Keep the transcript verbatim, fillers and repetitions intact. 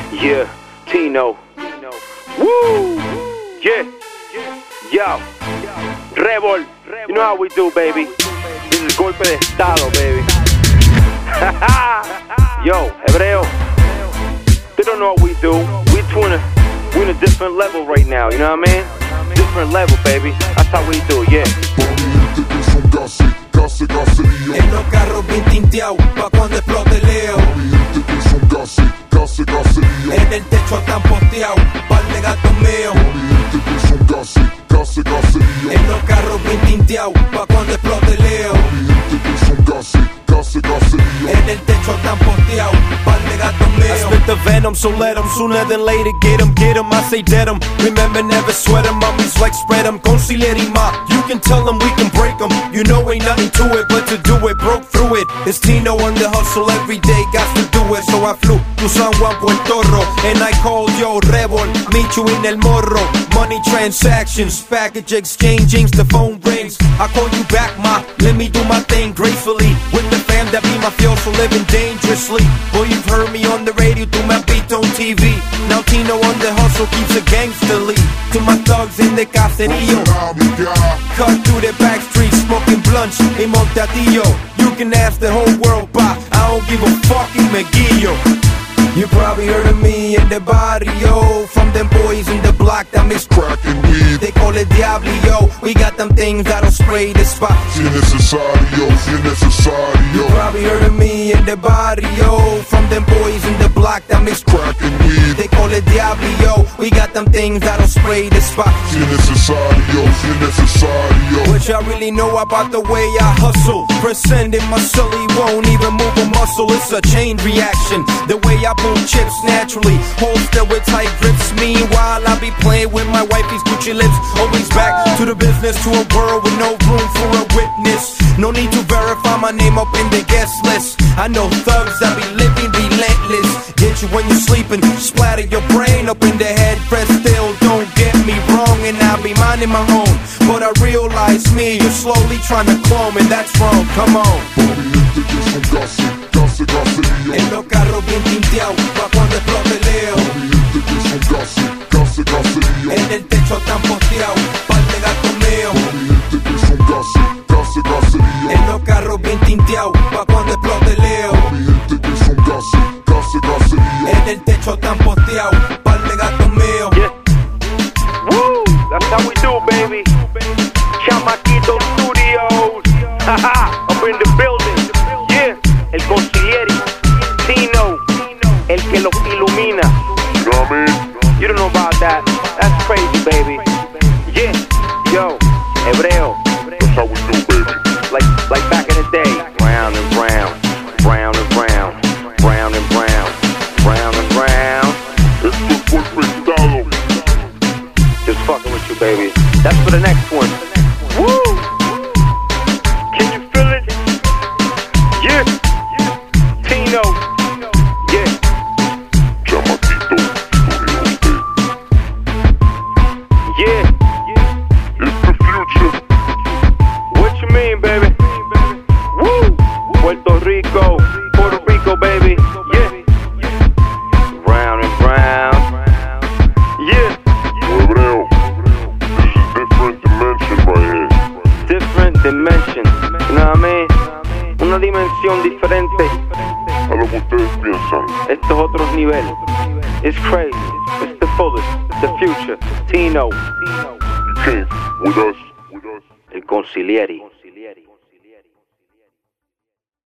Yeah, Tino. Woo! Yeah. Yo. Rebel. You know how we do, baby. This is golpe de estado, baby. Yo, Hebreo. They don't know what we do. We in a, we in a different level right now, you know what I mean? Different level, baby. That's how we do, yeah. En los carros bien tinteados, pa' cuando explote Leo. En el techo están posteados, par de gatos míos. En los carros bien tinteados, pa' cuando explote Leo. En el techo están posteados, par de gatos míos. I spit the venom, so let them, sooner than later, get them, get them, I say dead them. Remember, never sweat them, mommies like spread them. Conciliary ma, you can tell them, we can break them. You know ain't nothing to it, but to do it, broke through it. It's Tino on the hustle, every day, got to do it. So I flew to San Juan, Puerto Rico, and I called yo, Rebel, meet you in El Morro. Money transactions, package exchanging, the phone rings. I call you back, ma, let me do my thing gracefully. With the fam that be mafioso, living dangerously. Boy, you've heard me on the radio, through my beat on T V. Now Tino on the hustle keeps a gangster lead. To my thugs in the caserío, cut through the back streets, smoking blunts in Montadillo. You can ask the whole world, but I don't give a fucking McGeeo. You probably heard of me in the barrio, from them boys in the block that mix crackin' weed. They call it Diablio. We got them things that'll spray the spot. Si es necesario, si es necesario. You probably heard of me in the barrio, from them boys in the block that mix crackin' weed. They call it Diablio. We got them things that'll spray the spot. Si es necesario, si es necesario. What y'all really know about the way I hustle? Presenting my sully, won't even move a muscle. It's a chain reaction. The way I boom chips naturally, holster with tight grips. Meanwhile, I be playing with my wifey's Gucci lips. Always back to the business, to a world with no room for a witness. No need to verify my name up in the guest list. I know thugs that be living relentless. Get you when you're sleeping, splatter your brain up in the head. Press still, don't get me wrong, and I be minding my own. But I realize me, you're slowly trying to clone me, that's wrong, come on. En los carros bien tinteados, pa' cuando explote Leo. En el techo están posteados, par de gatos míos. En los carros bien tinteados, pa' cuando explote Leo. En el techo están posteados, par de gatos míos. Yeah. Woo! That's how we do, baby. Chamaquito Studios. Haha, up in the building. Yeah. El Concilieri. Tino. El que los ilumina. You know what I mean? You don't know about that. That's crazy, baby. Yeah. Yo. Hebreo. That's how we do, baby. Like, like back in the day. Brown and brown. Brown and brown. Brown and brown. Brown and brown. Esto es golpe de estado. Just fucking with you, baby. That's for the next one. Woo! Can you feel it? Yeah. Tino. Yeah. Chamaquito, Yeah. it's the future. What you mean, baby? Woo! Puerto Rico. Puerto Rico, baby. Yeah. Brown and brown. Yeah. Hebreo, this is different dimension right here. Different dimension. You know what I mean? Una dimensión diferente. A lo que ustedes piensan. Estos otros niveles. It's crazy. It's the fullest. The future. Tino. You came with us, with us. El Concilieri.